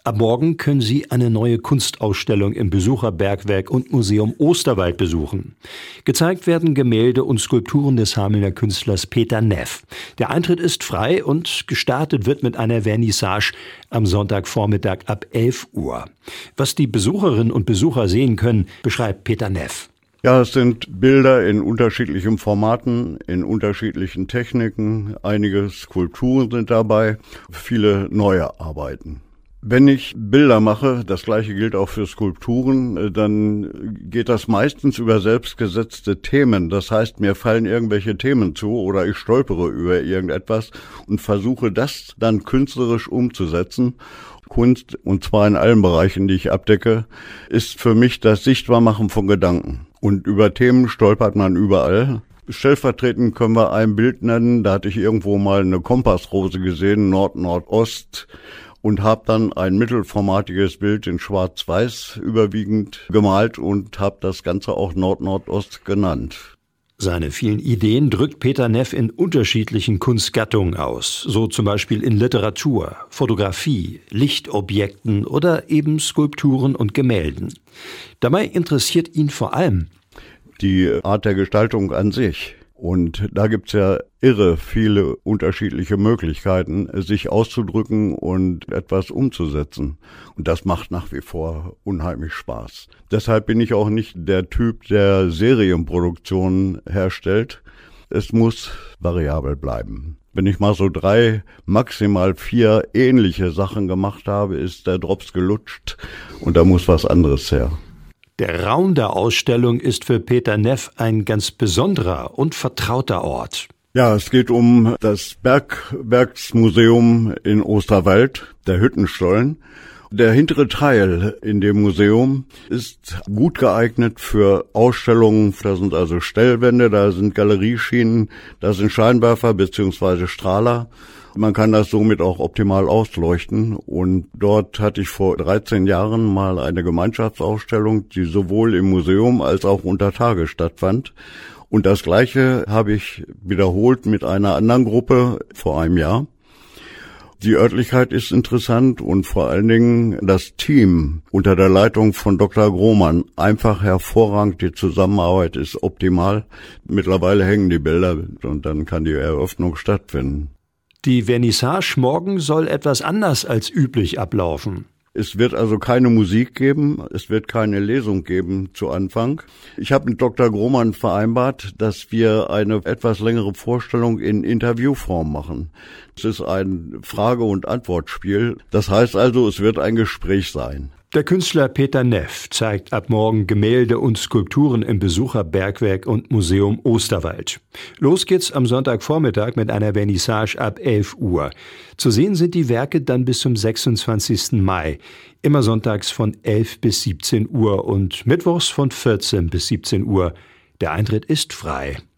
Ab morgen können Sie eine neue Kunstausstellung im Besucherbergwerk und Museum Osterwald besuchen. Gezeigt werden Gemälde und Skulpturen des Hamelner Künstlers Peter Neff. Der Eintritt ist frei und gestartet wird mit einer Vernissage am Sonntagvormittag ab 11 Uhr. Was die Besucherinnen und Besucher sehen können, beschreibt Peter Neff. Ja, es sind Bilder in unterschiedlichen Formaten, in unterschiedlichen Techniken. Einige Skulpturen sind dabei, viele neue Arbeiten. Wenn ich Bilder mache, das gleiche gilt auch für Skulpturen, dann geht das meistens über selbstgesetzte Themen. Das heißt, mir fallen irgendwelche Themen zu oder ich stolpere über irgendetwas und versuche das dann künstlerisch umzusetzen. Kunst, und zwar in allen Bereichen, die ich abdecke, ist für mich das Sichtbarmachen von Gedanken. Und über Themen stolpert man überall. Stellvertretend können wir ein Bild nennen, da hatte ich irgendwo mal eine Kompassrose gesehen, Nord-Nordost, und habe dann ein mittelformatiges Bild in Schwarz-Weiß überwiegend gemalt und habe das Ganze auch Nord-Nordost genannt. Seine vielen Ideen drückt Peter Neff in unterschiedlichen Kunstgattungen aus, so zum Beispiel in Literatur, Fotografie, Lichtobjekten oder eben Skulpturen und Gemälden. Dabei interessiert ihn vor allem die Art der Gestaltung an sich. Und da gibt's ja irre viele unterschiedliche Möglichkeiten, sich auszudrücken und etwas umzusetzen. Und das macht nach wie vor unheimlich Spaß. Deshalb bin ich auch nicht der Typ, der Serienproduktionen herstellt. Es muss variabel bleiben. Wenn ich mal so 3, maximal 4 ähnliche Sachen gemacht habe, ist der Drops gelutscht und da muss was anderes her. Der Raum der Ausstellung ist für Peter Neff ein ganz besonderer und vertrauter Ort. Ja, es geht um das Bergwerksmuseum in Osterwald, der Hüttenstollen. Der hintere Teil in dem Museum ist gut geeignet für Ausstellungen. Da sind also Stellwände, da sind Galerieschienen, da sind Scheinwerfer bzw. Strahler. Man kann das somit auch optimal ausleuchten. Und dort hatte ich vor 13 Jahren mal eine Gemeinschaftsausstellung, die sowohl im Museum als auch unter Tage stattfand. Und das Gleiche habe ich wiederholt mit einer anderen Gruppe vor einem Jahr. Die Örtlichkeit ist interessant und vor allen Dingen das Team unter der Leitung von Dr. Grohmann. Einfach hervorragend, die Zusammenarbeit ist optimal. Mittlerweile hängen die Bilder und dann kann die Eröffnung stattfinden. Die Vernissage morgen soll etwas anders als üblich ablaufen. Es wird also keine Musik geben, es wird keine Lesung geben zu Anfang. Ich habe mit Dr. Grohmann vereinbart, dass wir eine etwas längere Vorstellung in Interviewform machen. Es ist ein Frage- und Antwortspiel. Das heißt also, es wird ein Gespräch sein. Der Künstler Peter Neff zeigt ab morgen Gemälde und Skulpturen im Besucherbergwerk und Museum Osterwald. Los geht's am Sonntagvormittag mit einer Vernissage ab 11 Uhr. Zu sehen sind die Werke dann bis zum 26. Mai. Immer sonntags von 11 bis 17 Uhr und mittwochs von 14 bis 17 Uhr. Der Eintritt ist frei.